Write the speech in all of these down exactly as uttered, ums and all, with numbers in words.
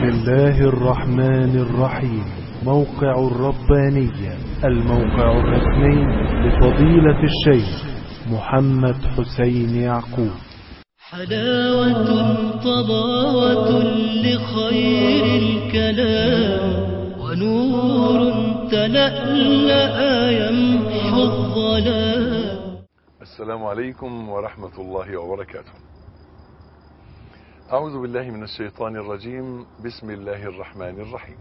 بسم الله الرحمن الرحيم. موقع الربانية، الموقع الرسمي لفضيلة الشيخ محمد حسين يعقوب. حلاوة طباوة لخير الكلام، ونور تلألأ يمحو الظلام. السلام عليكم ورحمة الله وبركاته. أعوذ بالله من الشيطان الرجيم. بسم الله الرحمن الرحيم.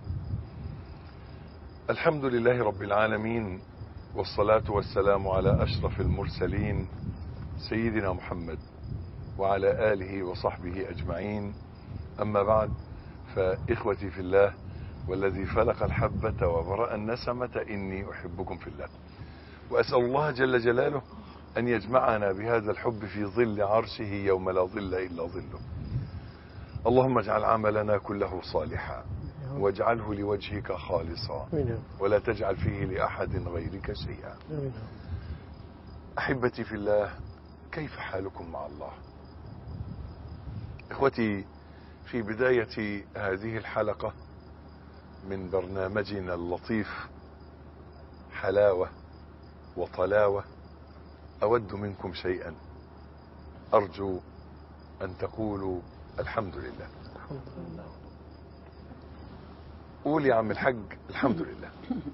الحمد لله رب العالمين، والصلاة والسلام على أشرف المرسلين سيدنا محمد وعلى آله وصحبه أجمعين. أما بعد، فإخوتي في الله والذي فلق الحبة وبرأ النسمة، إني أحبكم في الله، وأسأل الله جل جلاله أن يجمعنا بهذا الحب في ظل عرشه يوم لا ظل إلا ظله. اللهم اجعل عملنا كله صالحا، واجعله لوجهك خالصا، ولا تجعل فيه لأحد غيرك شيئا. أحبتي في الله، كيف حالكم مع الله؟ إخوتي، في بداية هذه الحلقة من برنامجنا اللطيف حلاوة وطلاوة، أود منكم شيئا، أرجو أن تقولوا الحمد لله. الحمد لله. قول يا عم الحج الحمد لله.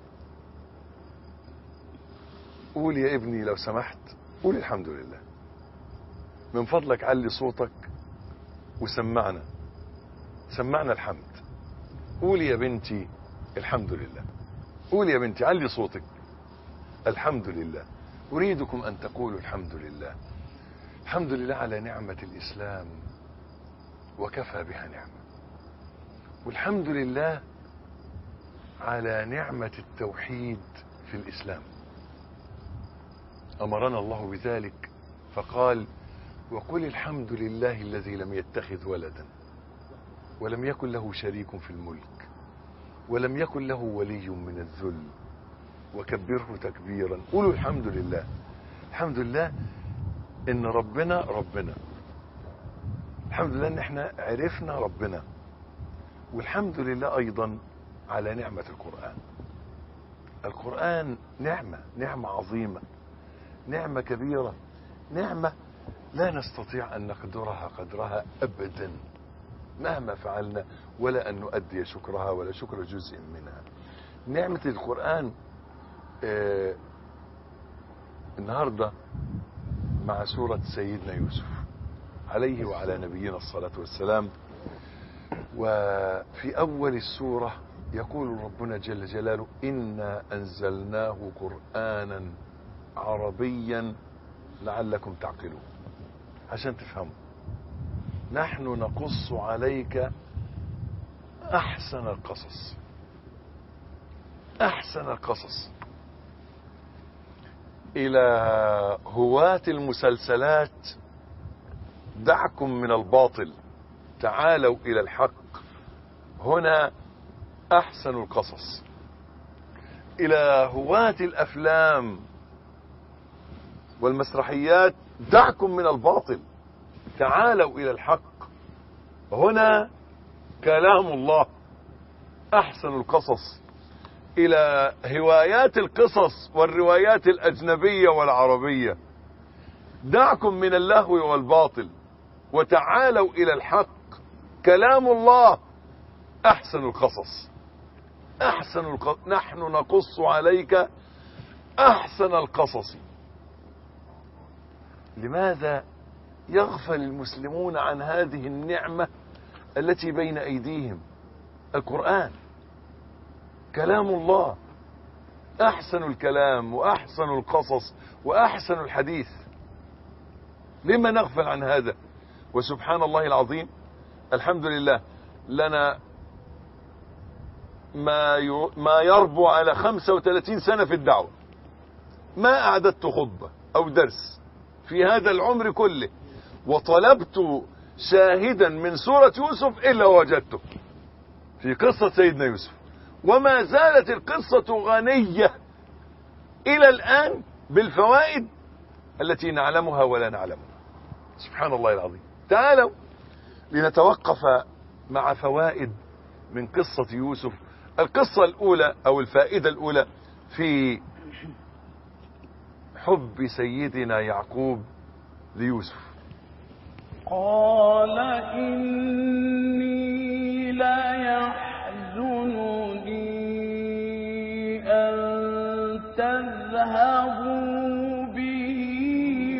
قول يا ابني لو سمحت، قول الحمد لله. من فضلك علي صوتك وسمعنا سمعنا الحمد. قول يا بنتي الحمد لله. قول يا بنتي، علي صوتك. الحمد لله. أريدكم أن تقولوا الحمد لله. الحمد لله على نعمة الإسلام، وكفى بها نعمة. والحمد لله على نعمة التوحيد في الإسلام. أمرنا الله بذلك فقال: وقل الحمد لله الذي لم يتخذ ولدا، ولم يكن له شريك في الملك، ولم يكن له ولي من الذل، وكبره تكبيرا. قولوا الحمد لله. الحمد لله ان ربنا ربنا الحمد لله ان احنا عرفنا ربنا. والحمد لله ايضا على نعمة القرآن. القرآن نعمة نعمة عظيمة، نعمة كبيرة، نعمة لا نستطيع ان نقدرها قدرها ابدا مهما فعلنا، ولا ان نؤدي شكرها ولا شكر جزء منها. نعمة القرآن آه النهاردة مع سورة سيدنا يوسف عليه وعلى نبينا الصلاة والسلام. وفي أول السورة يقول ربنا جل جلاله: إنا أنزلناه قرآنا عربيا لعلكم تعقلون. عشان تفهموا، نحن نقص عليك أحسن القصص. أحسن القصص. إلى هواة المسلسلات: دعكم من الباطل، تعالوا إلى الحق، هنا أحسن القصص. إلى هواة الأفلام والمسرحيات: دعكم من الباطل، تعالوا إلى الحق، هنا كلام الله، أحسن القصص. إلى هوايات القصص والروايات الأجنبية والعربية: دعكم من اللهو والباطل، وتعالوا إلى الحق، كلام الله، أحسن القصص. أحسن القصص. نحن نقص عليك أحسن القصص. لماذا يغفل المسلمون عن هذه النعمة التي بين أيديهم؟ القرآن كلام الله، أحسن الكلام وأحسن القصص وأحسن الحديث. لما نغفل عن هذا؟ وسبحان الله العظيم، الحمد لله لنا ما ما يربو على خمسة وثلاثين سنة في الدعوة. ما أعددت خطبة أو درس في هذا العمر كله، وطلبت شاهدا من سورة يوسف إلا وجدته في قصة سيدنا يوسف. وما زالت القصة غنية إلى الآن بالفوائد التي نعلمها ولا نعلمها. سبحان الله العظيم. تعالوا لنتوقف مع فوائد من قصة يوسف. القصة الأولى أو الفائدة الأولى في حب سيدنا يعقوب ليوسف. قال إني لا يحزنني أن تذهبوا به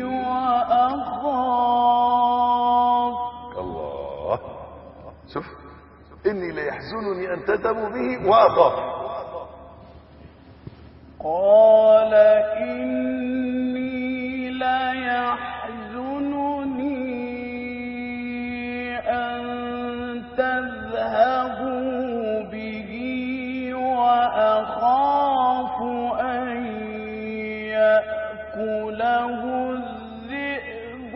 وأخاف. الله، شوف، إني لا يحزنني أن تذهبوا به وأخاف. قال إني لا يحزنني أن تذهبوا به وأخاف أن يأكله الذئب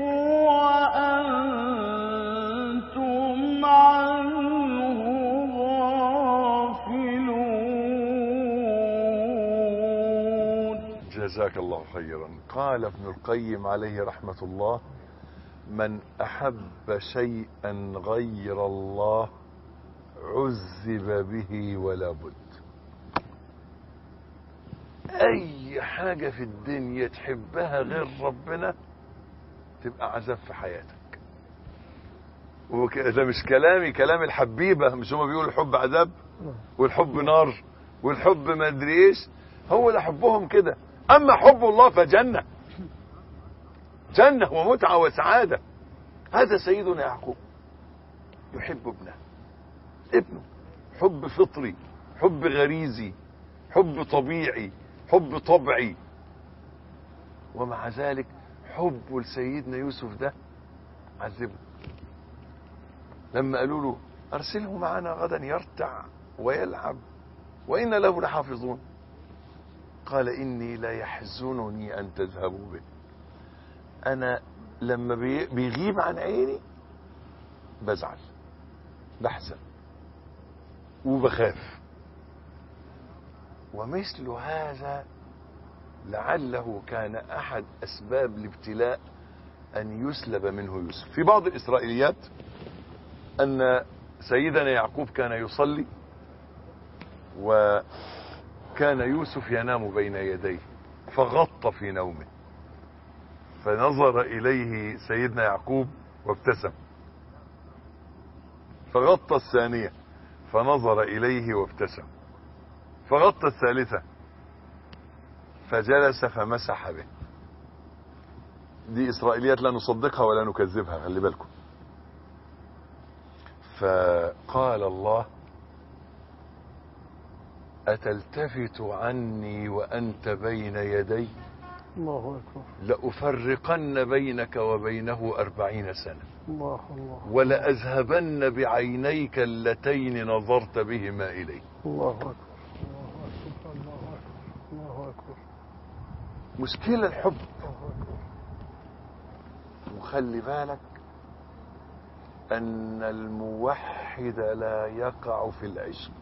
وأنتم عنه غافلون. جزاك الله خيرا. قال ابن القيم عليه رحمة الله: من أحب شيئا غير الله عذب به ولا بد. أي حاجة في الدنيا تحبها غير ربنا تبقى عذاب في حياتك. وده مش كلامي، كلام الحبيبة. مش هما بيقولوا الحب عذاب والحب نار والحب ما ادري ايش؟ هو ده حبهم كده. أما حب الله فجنة، جنة ومتعة وسعادة. هذا سيدنا يعقوب يحب ابنه، ابنه حب فطري، حب غريزي، حب طبيعي، حب طبعي. ومع ذلك حبه لسيدنا يوسف ده عذبه. لما قالوا له أرسله معنا غدا يرتع ويلعب وإنا له لحافظون، قال إني لا يحزنني أن تذهبوا به. أنا لما بيغيب عن عيني بزعل، بحزن وبخاف. ومثل هذا لعله كان أحد أسباب الابتلاء أن يسلب منه يوسف. في بعض الإسرائيليات أن سيدنا يعقوب كان يصلي وكان يوسف ينام بين يديه فغط في نومه، فنظر إليه سيدنا يعقوب وابتسم، فغط الثانية فنظر إليه وابتسم، فغط الثالثة فجلس فمسح به. دي إسرائيليات لا نصدقها ولا نكذبها، خلي بالكم. فقال الله: أتلتفت عني وأنت بين يدي؟ الله أكبر. لأفرقن بينك وبينه أربعين سنة، الله الله. ولأذهبن بعينيك اللتين نظرت بهما إلي. الله أكبر. الله أكبر. الله أكبر. الله أكبر. مشكلة الحب. وخلي بالك أن الموحد لا يقع في العشق.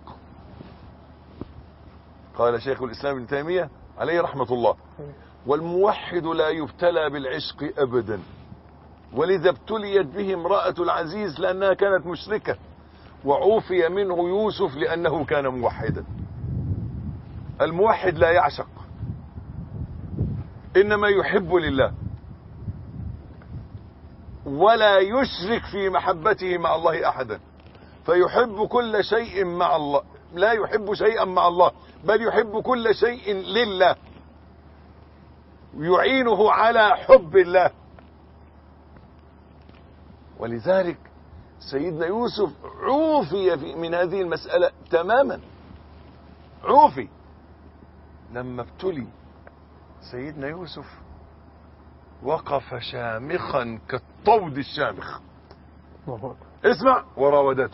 قال شيخ الإسلام ابن تيمية عليه رحمة الله: والموحد لا يبتلى بالعشق أبدا، ولذا ابتليت به امرأة العزيز لأنها كانت مشركة، وعوفي منه يوسف لأنه كان موحدا. الموحد لا يعشق، إنما يحب لله، ولا يشرك في محبته مع الله أحدا، فيحب كل شيء مع الله، لا يحب شيئا مع الله، بل يحب كل شيء لله، يعينه على حب الله. ولذلك سيدنا يوسف عوفي من هذه المسألة تماما، عوفي. لما ابتلي سيدنا يوسف وقف شامخا كالطود الشامخ. اسمع: وراودته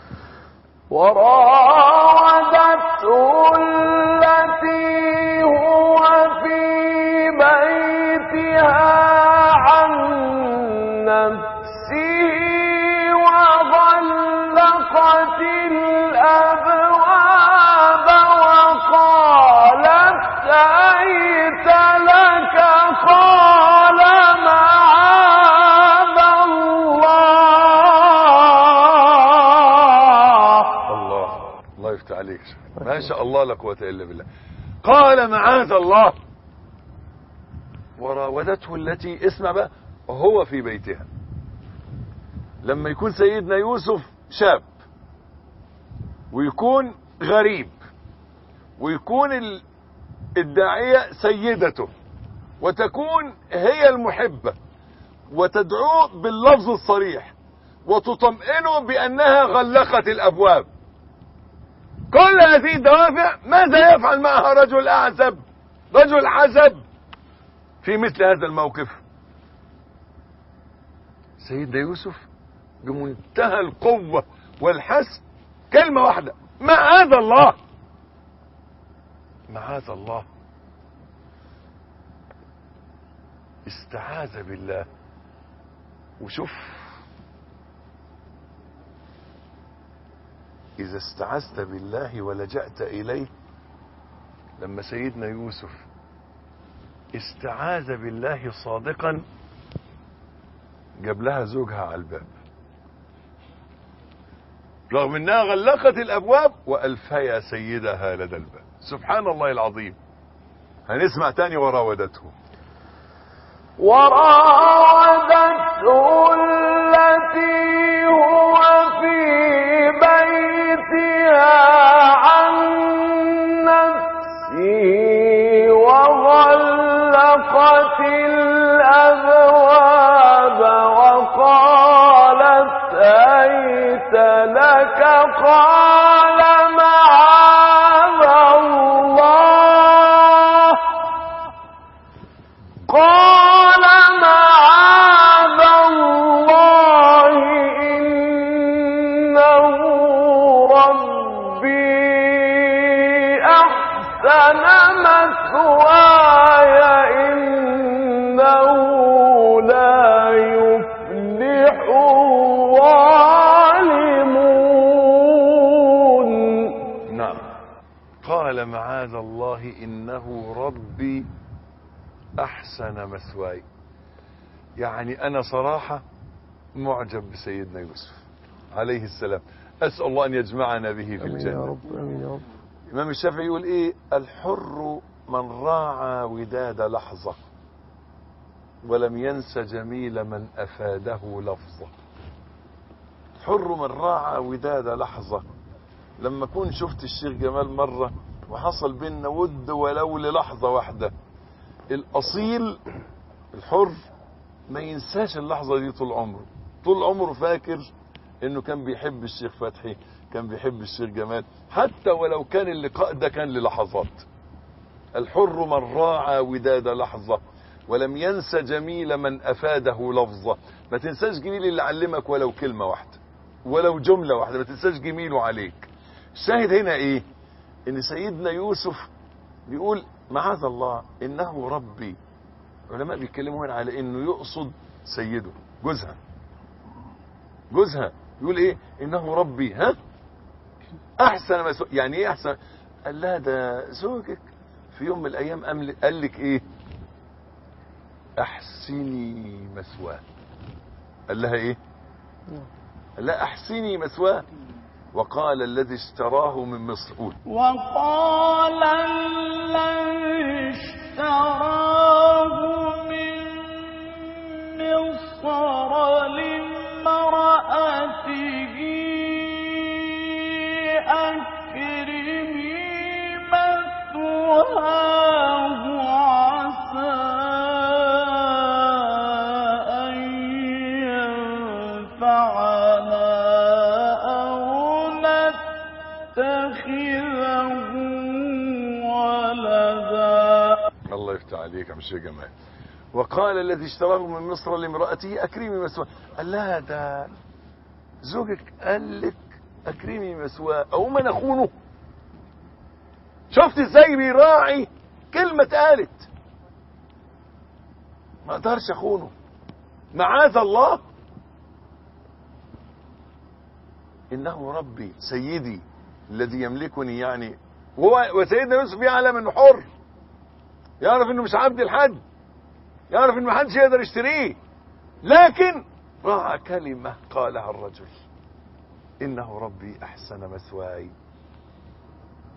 وراودته التي هو في بيتها عن نفسه وغلقت الأبواب وقالت هيت لك، قال معاذ الله. الله الله يفتح عليك. ما شاء الله لا قوة إلا بالله. قال معاذ الله. وراودته التي، اسمع بقى، هو في بيتها. لما يكون سيدنا يوسف شاب ويكون غريب ويكون الداعية سيدته وتكون هي المحبة وتدعوه باللفظ الصريح وتطمئنه بأنها غلقت الأبواب، كل هذه الدوافع ماذا يفعل معها رجل أعزب، رجل عزب في مثل هذا الموقف؟ سيدنا يوسف بمنتهى القوة والحسم كلمة واحدة: معاذ الله، معاذ الله. استعاذ بالله. وشوف، إذا استعذت بالله ولجأت إليه، لما سيدنا يوسف استعاذ بالله صادقا جاب لها زوجها على الباب، رغم انها غلقت الابواب والفيا سيدها لدى الباب. سبحان الله العظيم. هنسمع تاني. وراودته وراودته التي هو في بيتها عن نفسه وغلقت الأبواب وقالت هيت لك، قال معاذ الله، قال معاذ الله إنه ربي أحسن مثواي إنه لا يفلح الظالمون. نعم. قال معاذ الله إنه ربي أحسن مثواي. يعني أنا صراحة معجب بسيدنا يوسف عليه السلام. أسأل الله أن يجمعنا به في الجنة. يا رب آمين يا رب. الإمام الشافعي يقول إيه؟ الحر من راعى وداد لحظة ولم ينس جميل من أفاده لفظة. حر من راعى وداد لحظة. لما كنت شفت الشيخ جمال مرة وحصل بيننا ود ولو للحظة واحدة، الأصيل الحر ما ينساش اللحظة دي طول عمره. طول عمره فاكر انه كان بيحب الشيخ فتحي، كان بيحب الشيخ جمال، حتى ولو كان اللقاء ده كان للحظات. الحر من راعى وداد لحظة ولم ينس جميل من أفاده لفظة. ما تنساش جميل اللي علمك ولو كلمة واحدة ولو جملة واحدة، ما تنساش جميله عليك. الشاهد هنا ايه؟ ان سيدنا يوسف بيقول معاذ الله انه ربي. العلماء بيتكلموا هنا على انه يقصد سيده جوزها. جوزها يقول ايه؟ انه ربي ها احسن ما سو... يعني ايه احسن؟ قال لها ده زوجك في يوم من الايام قال لك ايه؟ احسني مثواه. قال لها ايه؟ قال لها احسني مثواه. وقال الذي اشتراه من مصر. قول. وقال الذي اشتراه من مصر لامرأته أكرمي مثواه عسى أن ينفعنا اتخذه ولدا. الله يفتح عليك يا عم الشيخ جمال. وقال الذي اشتراه من مصر لامرأته أكرمي مثواه. قال لها ده زوجك قال لك أكرمي مثواه، أو ما نخونه. شفت ازاي بيراعي كلمة قالت؟ ما اقدرش اخونه. معاذ الله انه ربي سيدي الذي يملكني. يعني هو وسيدنا يوسف يعلم انه حر، يعرف انه مش عبد لحد، يعرف انه محدش يقدر يشتريه، لكن راعى كلمة قالها الرجل: انه ربي احسن مثواي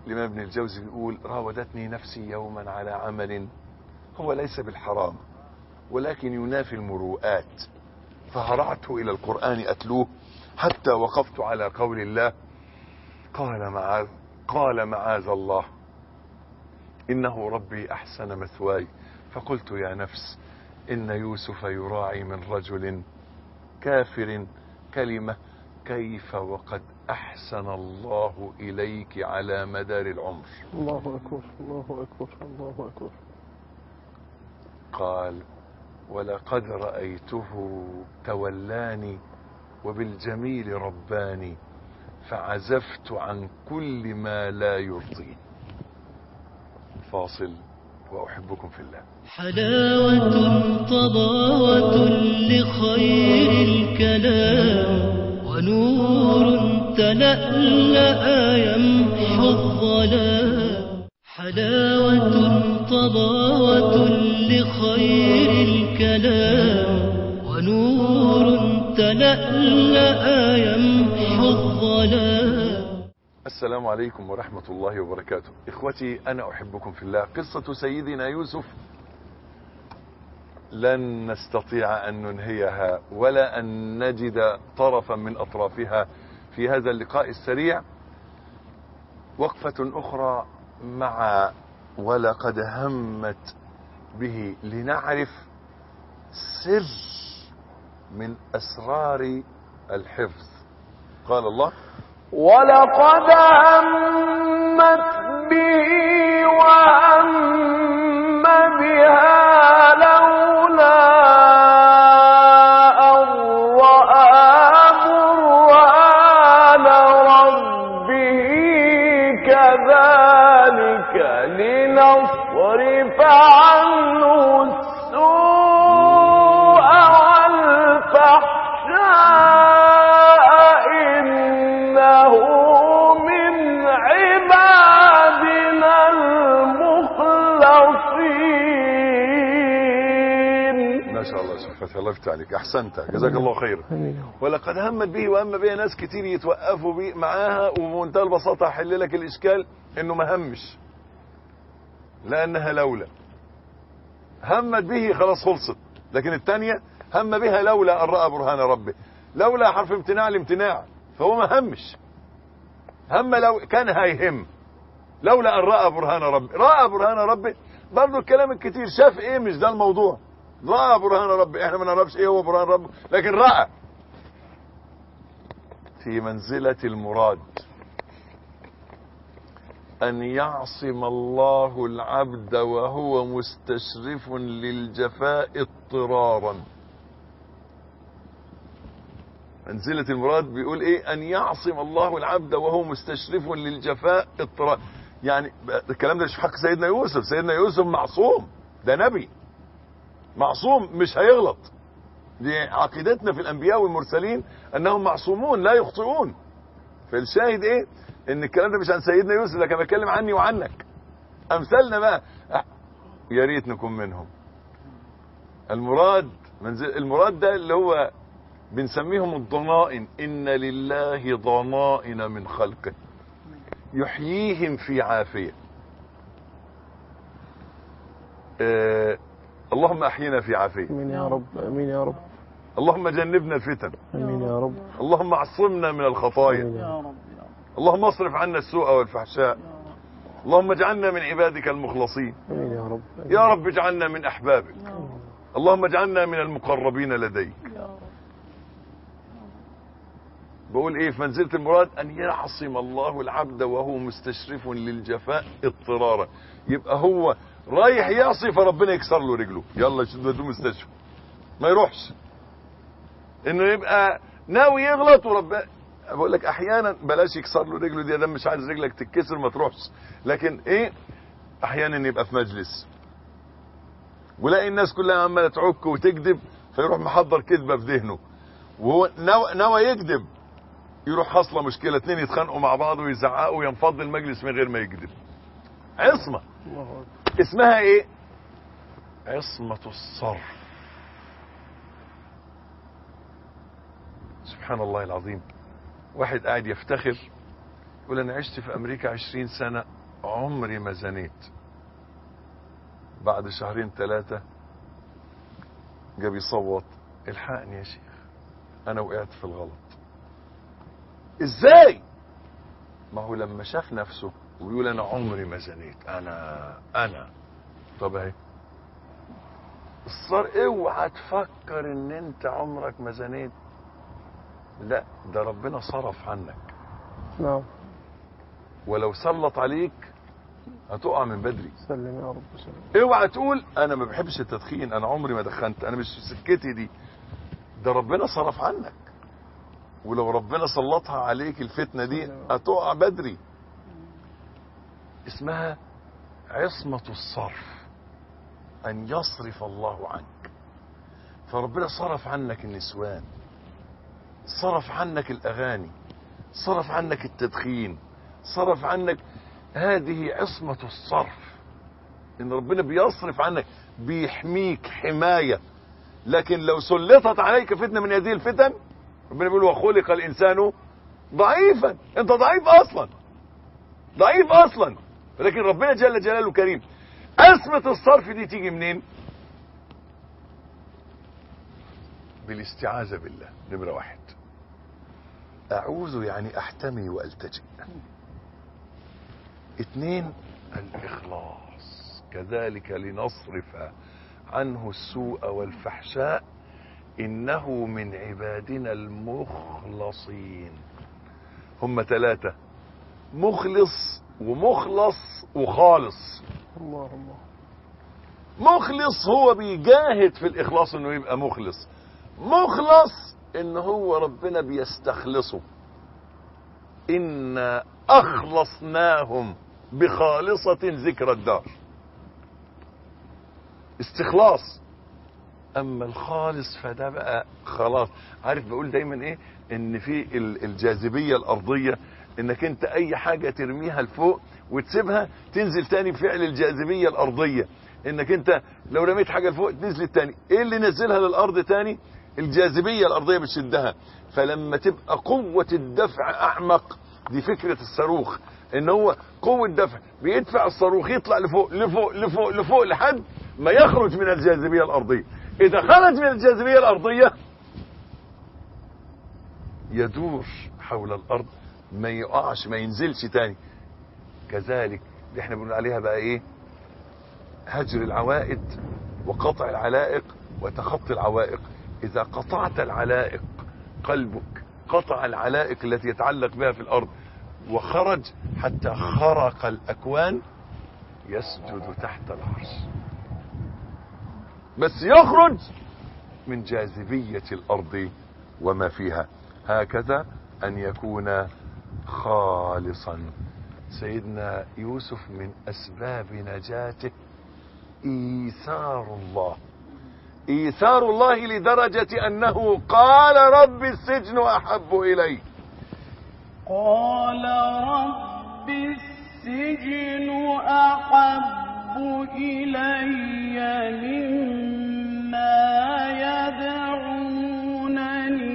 الإمام ابن الجوزي بيقول راودتني نفسي يوما على عمل هو ليس بالحرام ولكن ينافي المروءات، فهرعت إلى القرآن أتلوه حتى وقفت على قول الله قال معاذ قال معاذ الله إنه ربي أحسن مثواي، فقلت يا نفس إن يوسف يراعي من رجل كافر كلمة كيف وقد أحسن الله إليك على مدار العمر. الله أكبر الله أكبر الله أكبر. قال ولقد رأيته تولاني وبالجميل رباني فعزفت عن كل ما لا يرضي. فاصل وأحبكم في الله. حلاوة طباوة لخير الكلام ونور تلألأ يمحو الظلام. حلاوة طباوة لخير الكلام ونور تلألأ يمحو الظلام. السلام عليكم ورحمة الله وبركاته. إخوتي أنا أحبكم في الله. قصة سيدنا يوسف لن نستطيع أن ننهيها ولا أن نجد طرفا من أطرافها في هذا اللقاء السريع. وقفة أخرى مع ولقد همت به لنعرف سر من أسرار الحفظ. قال الله ولقد همت به وهم بها لولا أن رأى برهان ربه كذلك لنصرف عنه السوء والفحشاء إنه من عبادنا المخلصين. ما شاء الله شوف الله يفتح عليك، أحسنت جزاك الله خير. ولقد همت به وهم بها ناس كتير يتوقفوا بي معاها وبمنتهى البساطة هحل لك الإشكال إنه ما همش لأنها لولا. همت به خلاص خلصت، لكن الثانية هم بها لولا أن رأى برهان ربه. لولا حرف امتناع الامتناع، فهو ما همش. هم لو كان هيهم لولا أن رأى برهان ربه. رأى برهان ربه برضو الكلام الكتير شاف ايه مش ده الموضوع. رأى برهان ربه احنا ما نعرفش ايه هو برهان ربه، لكن رأى في منزلة المراد أن يعصم الله العبد وهو مستشرف للجفاء اضطرارا. منزلة المراد بيقول ايه؟ أن يعصم الله العبد وهو مستشرف للجفاء اضطرارا. يعني الكلام ده مش في حق سيدنا يوسف. سيدنا يوسف معصوم، ده نبي معصوم مش هيغلط. دي عقيدتنا في الأنبياء والمرسلين أنهم معصومون لا يخطئون. فالشاهد ايه؟ ان الكلام ده مش عن سيدنا يوسف، لكن بتكلم عني وعنك امثالنا بقى يا ريت نكون منهم. المراد منزل المراد ده اللي هو بنسميهم الضنائن. ان لله ضنائن من خلقه يحييهم في عافية. آه اللهم احينا في عافية. امين يا رب امين يا رب. اللهم جنبنا الفتن. امين يا رب. اللهم اعصمنا من الخطايا. يا رب. اللهم اصرف عنا السوء والفحشاء. اللهم اجعلنا من عبادك المخلصين. امين يا رب. يا رب اجعلنا من احبابك. اللهم اجعلنا من المقربين لديك. بقول ايه في منزلة المراد؟ ان يعصم الله العبد وهو مستشرف للجفاء اضطرارا. يبقى هو رايح يعصي فربنا يكسر له رجله، يلا شدوا مستشفى ما يروحش. انه يبقى ناوي يغلط وربنا بقول لك احيانا بلاش يكسر له رجله دي، ده مش عايز رجلك تتكسر ما تروحش. لكن ايه احيانا يبقى في مجلس ولاقي الناس كلها عماله تعك وتكذب، فيروح محضر كذبه في ذهنه وهو ناوي يكذب، يروح حاصله مشكله، اتنين يتخانقوا مع بعض ويزعقوا وينفض المجلس من غير ما يكذب. عصمه اسمها ايه؟ عصمه الصرف. سبحان الله العظيم. واحد قاعد يفتخر يقول انا عشت في امريكا عشرين سنة عمري ما زنيت. بعد شهرين ثلاثة جاب يصوت، الحقني يا شيخ انا وقعت في الغلط. ازاي؟ ما هو لما شاف نفسه ويقول انا عمري ما زنيت، انا انا طب اهي الصار. اوعى تفكر ان انت عمرك ما زنيت، لا ده ربنا صرف عنك. نعم. ولو سلط عليك هتقع من بدري. سلم يا رب سلم. اوعى تقول انا ما بحبش التدخين، انا عمري ما دخنت، انا مش سكتي دي. ده ربنا صرف عنك، ولو ربنا سلطها عليك الفتنة دي هتقع بدري. اسمها عصمة الصرف، ان يصرف الله عنك. فربنا صرف عنك النسوان، صرف عنك الاغاني، صرف عنك التدخين، صرف عنك. هذه عصمة الصرف، ان ربنا بيصرف عنك، بيحميك حماية. لكن لو سلطت عليك فتنة من هذه الفتن، ربنا بيقول وخلق الانسان ضعيفا، انت ضعيف اصلا، ضعيف اصلا. لكن ربنا جل جلاله كريم. عصمة الصرف دي تيجي منين؟ بالاستعاذة بالله. نمرة واحد، اعوذ يعني احتمي والتجئ. اتنين، الاخلاص، كذلك لنصرف عنه السوء والفحشاء انه من عبادنا المخلصين. هم ثلاثة، مخلص ومخلص وخالص. الله الله. مخلص هو بيجاهد في الاخلاص انه يبقى مخلص. مخلص ان هو ربنا بيستخلصه. إنا أخلصناهم بخالصة ذكر الدار. استخلاص. أما الخالص فده بقى خلاص. عارف بقول دايما إيه؟ إن في الجاذبية الأرضية، إنك أنت أي حاجة ترميها لفوق وتسيبها تنزل تاني بفعل الجاذبية الأرضية. إنك أنت لو رميت حاجة لفوق تنزل تاني. إيه اللي نزلها للأرض تاني؟ الجاذبية الأرضية بتشدها. فلما تبقى قوة الدفع أعمق، دي فكرة الصاروخ، ان هو قوة دفع بيدفع الصاروخ يطلع لفوق لفوق لفوق لفوق لحد ما يخرج من الجاذبية الأرضية. إذا خرج من الجاذبية الأرضية يدور حول الأرض، ما يقعش، ما ينزلش تاني. كذلك اللي احنا بنقول عليها بقى ايه؟ هجر العوائد وقطع العلائق وتخطي العوائق. إذا قطعت العلائق، قلبك قطع العلائق التي يتعلق بها في الأرض وخرج حتى خرق الأكوان، يسجد تحت العرش. بس يخرج من جاذبية الأرض وما فيها. هكذا أن يكون خالصا. سيدنا يوسف من أسباب نجاته إيثار الله. إيثار الله لدرجة أنه قال رب السجن أحب إلي. قال رب السجن أحب إلي مما يدعونني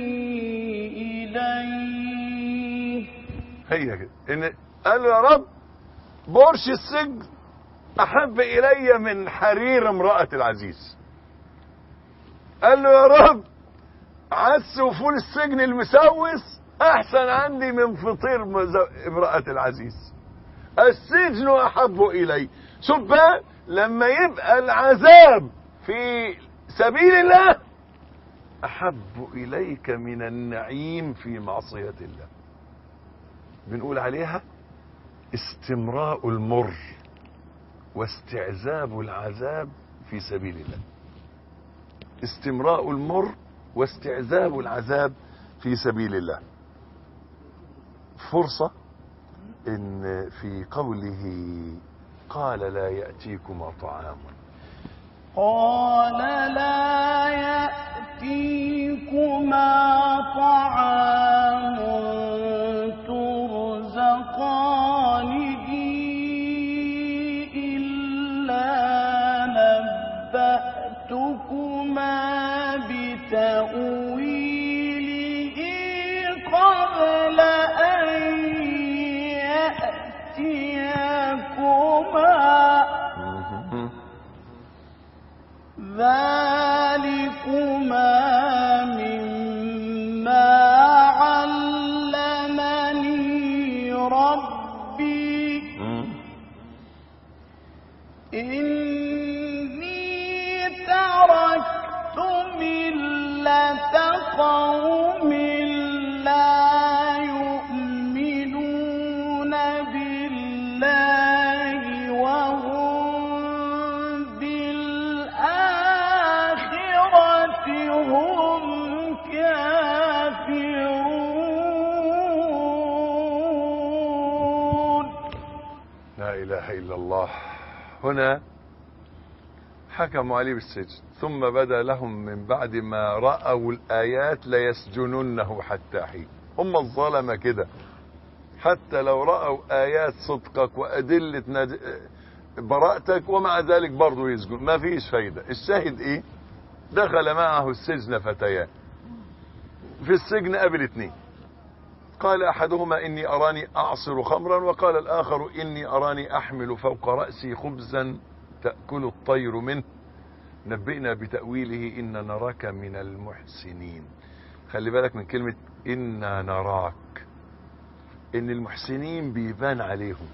إليه. هي كده إن قال يا رب برش السجن أحب إلي من حرير امرأة العزيز. قال له يا رب عدس وفول السجن المسوس احسن عندي من فطير امرأة العزيز. السجن احب الي. شوف بقى لما يبقى العذاب في سبيل الله احب اليك من النعيم في معصية الله. بنقول عليها استمراء المر واستعذاب العذاب في سبيل الله. استمراء المر واستعذاب العذاب في سبيل الله. فرصة ان في قوله قال لا يأتيكما طعام، قال لا يأتيكما طعام ترزقانه إلا نبأتكما بتأويله قبل أن يأتيا ربي مم. إني تركت ملة قوم لا يؤمنون بالله وهم بالآخرة هم كافرون. لا إله إلا الله. هنا حكموا عليه بالسجن، ثم بدا لهم من بعد ما رأوا الآيات ليسجننه حتى حين. هم الظلمة كده، حتى لو رأوا آيات صدقك وأدلة نج... براءتك ومع ذلك برضو يسجن، ما فيش فايدة. الشاهد ايه؟ دخل معه السجن فتيان، في السجن قابل اتنين، قال احدهما اني اراني اعصر خمرا، وقال الاخر اني اراني احمل فوق رأسي خبزا تأكل الطير منه، نبئنا بتأويله إنا نراك من المحسنين. خلي بالك من كلمة إنا نراك، إن المحسنين بيبان عليهم.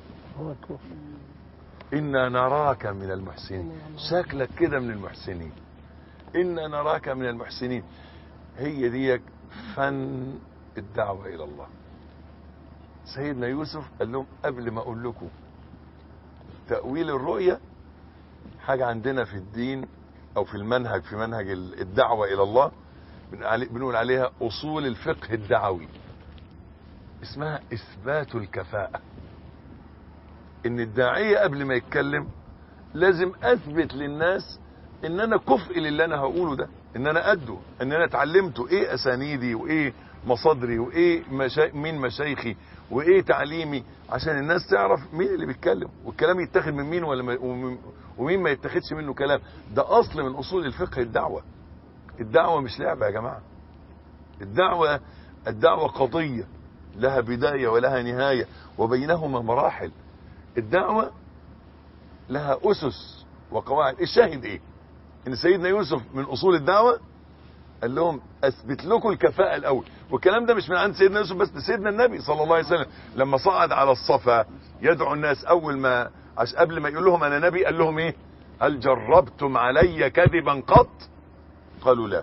إنا نراك من المحسنين، شكلك كده من المحسنين. إنا نراك من المحسنين، هي دي فن الدعوة إلى الله. سيدنا يوسف قال لهم قبل ما أقول لكم تأويل الرؤية، حاجة عندنا في الدين او في المنهج، في منهج الدعوة الى الله بنقول عليها اصول الفقه الدعوي، اسمها اثبات الكفاءة. ان الداعية قبل ما يتكلم لازم اثبت للناس ان انا كفء للي انا هقوله ده، ان انا قده، ان انا اتعلمته، ايه اسانيدي وايه مصادري وايه مشا... مين مشايخي وايه تعليمي، عشان الناس تعرف مين اللي بيتكلم والكلام يتاخد من مين ولا ما... ومين ما يتاخدش منه كلام. ده اصل من اصول الفقه الدعوة. الدعوة مش لعبة يا جماعة، الدعوة الدعوة قضية لها بداية ولها نهاية وبينهما مراحل. الدعوة لها اسس وقواعد. الشاهد ايه؟ ان سيدنا يوسف من اصول الدعوة قال لهم اثبت لكم الكفاءة الاول. والكلام ده مش من عند سيدنا يوسف بس، ده سيدنا النبي صلى الله عليه وسلم لما صعد على الصفا يدعو الناس، اول ما عش قبل ما يقول لهم انا نبي قال لهم ايه؟ هل جربتم علي كذبا قط؟ قالوا لا،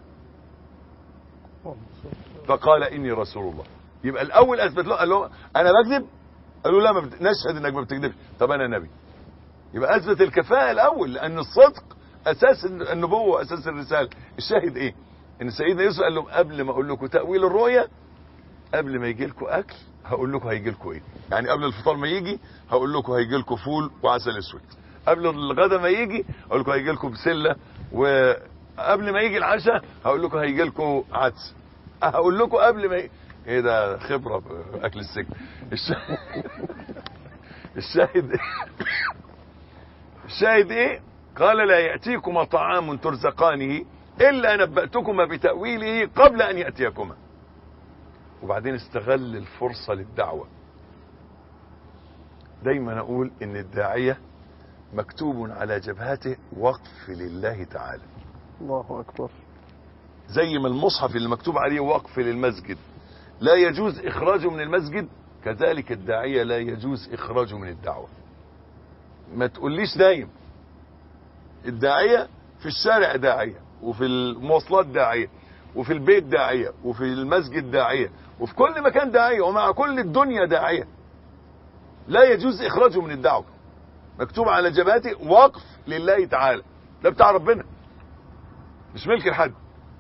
فقال اني رسول الله. يبقى الاول اثبت له، قال لهم انا بكذب؟ قالوا لا، ما بت... نشهد انك ما بتكذبش. طب انا نبي. يبقى اثبت الكفاءة الاول، لان الصدق اساس النبوة واساس الرسالة. الشاهد ايه؟ ان سيدنا يوسف قال لهم قبل ما اقول لكم تأويل الرؤيا، قبل ما يجي لكم اكل هقول لكم هيجي لكم ايه. يعني قبل الفطار ما يجي هقول لكم هيجي لكم فول وعسل اسود، قبل الغدا ما يجي هقول لكم هيجي لكم بسله، وقبل ما يجي العشاء هقول لكم هيجي لكم عدس. هقول لكم قبل ما يجي. ايه ده؟ خبره في اكل السجن. الشاهد الشاهد الشاهد ايه؟ قال لا يأتيكما طعام ترزقانه إلا نبأتكما بتأويله قبل أن يأتيكما. وبعدين استغل الفرصة للدعوة. دايما أقول إن الداعية مكتوب على جبهته وقف لله تعالى. الله أكبر. زي ما المصحف اللي مكتوب عليه وقف للمسجد لا يجوز إخراجه من المسجد، كذلك الداعية لا يجوز إخراجه من الدعوة. ما تقوليش دايم. الداعية في الشارع داعية، وفي المواصلات داعية، وفي البيت داعية، وفي المسجد داعية، وفي كل مكان داعية، ومع كل الدنيا داعية. لا يجوز إخراجه من الدعوة. مكتوب على جبهته وقف لله تعالى، ده بتاع ربنا مش ملك لحد.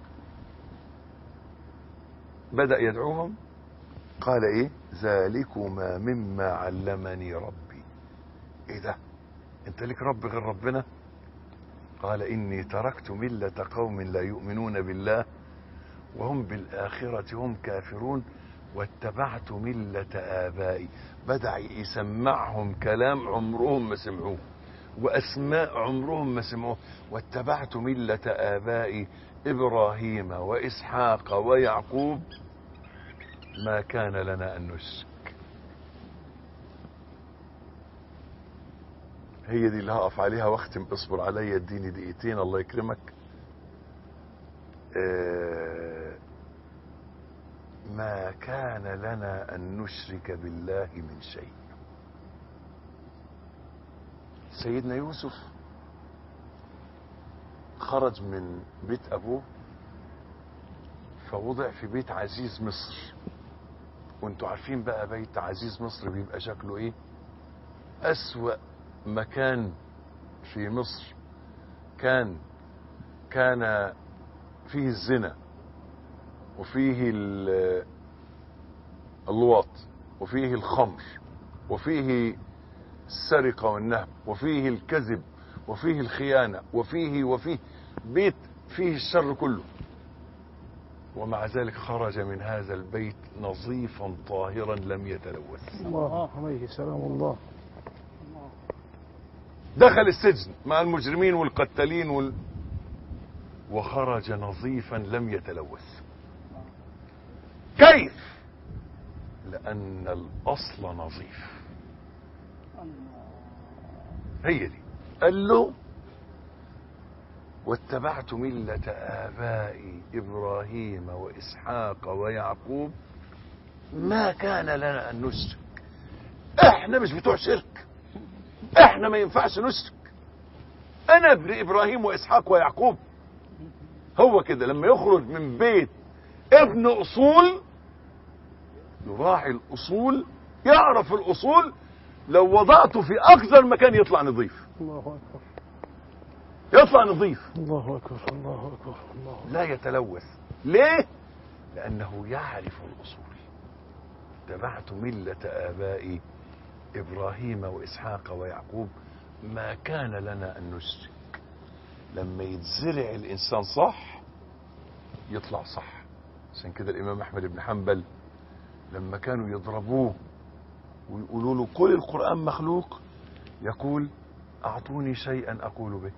بدأ يدعوهم، قال ايه؟ ذلكما مما علمني ربي. ايه ده؟ انت لك رب غير ربنا؟ قال إني تركت ملة قوم لا يؤمنون بالله وهم بالآخرة هم كافرون واتبعت ملة آبائي. بدأ يسمعهم كلام عمرهم ما سمعوه وأسماء عمرهم ما سمعوه. واتبعت ملة آبائي إبراهيم وإسحاق ويعقوب ما كان لنا أن نشرك. هي دي اللي هقف عليها واختم. اصبر عليا، اديني دقيقتين الله يكرمك. ما كان لنا أن نشرك بالله من شيء. سيدنا يوسف خرج من بيت أبوه فوضع في بيت عزيز مصر، وانتوا عارفين بقى بيت عزيز مصر بيبقى شكله ايه. أسوأ مكان في مصر كان كان فيه الزنا، وفيه اللواط، وفيه الخمر، وفيه السرقة والنهب، وفيه الكذب، وفيه الخيانة، وفيه وفيه بيت فيه الشر كله. ومع ذلك خرج من هذا البيت نظيفا طاهرا لم يتلوث. الله عليه سلام الله. دخل السجن مع المجرمين والقتالين وال... وخرج نظيفا لم يتلوث. كيف؟ لأن الأصل نظيف. هي دي. قال له واتبعت ملة آبائي إبراهيم وإسحاق ويعقوب ما كان لنا أن نشرك. احنا مش بتوع شرك، احنا ما ينفعش نشرك. انا ابن إبراهيم وإسحاق ويعقوب. هو كده لما يخرج من بيت ابن أصول يراعي الأصول، يعرف الأصول. لو وضعته في أكثر مكان يطلع نظيف. الله أكبر. يطلع نظيف. الله أكبر الله أكبر الله أكبر. لا يتلوث. ليه؟ لأنه يعرف الأصول. اتبعت ملة آبائي إبراهيم وإسحاق ويعقوب ما كان لنا أن نشرك. لما يتزرع الإنسان صح يطلع صح. عشان كده الإمام أحمد بن حنبل لما كانوا يضربوه ويقولوا له كل القرآن مخلوق يقول أعطوني شيئا أقول به.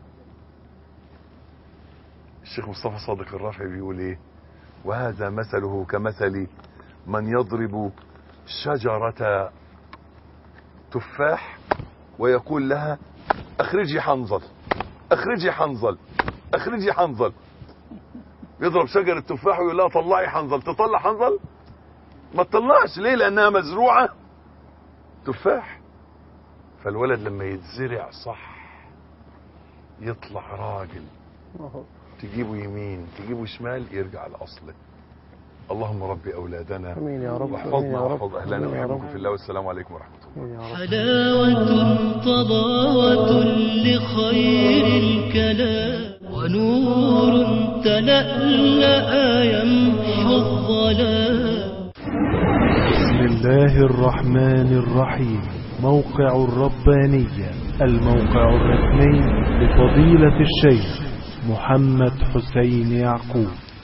الشيخ مصطفى صادق الرافعي بيقول ايه؟ وهذا مثله كمثل من يضرب شجرة تفاح ويقول لها اخرجي حنظل اخرجي حنظل اخرجي حنظل. يضرب شجرة تفاح ويقول لها طلعي حنظل. تطلع حنظل؟ ما تطلعش. ليه؟ لانها مزروعة تفاح. فالولد لما يتزرع صح يطلع راجل. تجيبه يمين تجيبه شمال يرجع لأصله. اللهم ربي أولادنا امين يا رب. واحفظنا واحفظ أهلنا ويحبكم في الله. والسلام عليكم ورحمة الله. حلاوة طباوة لخير الكلام ونور تلألأ يمحو الظلام. بسم الله الرحمن الرحيم. موقع الربانية، الموقع الرسمي لفضيلة الشيخ محمد حسين يعقوب.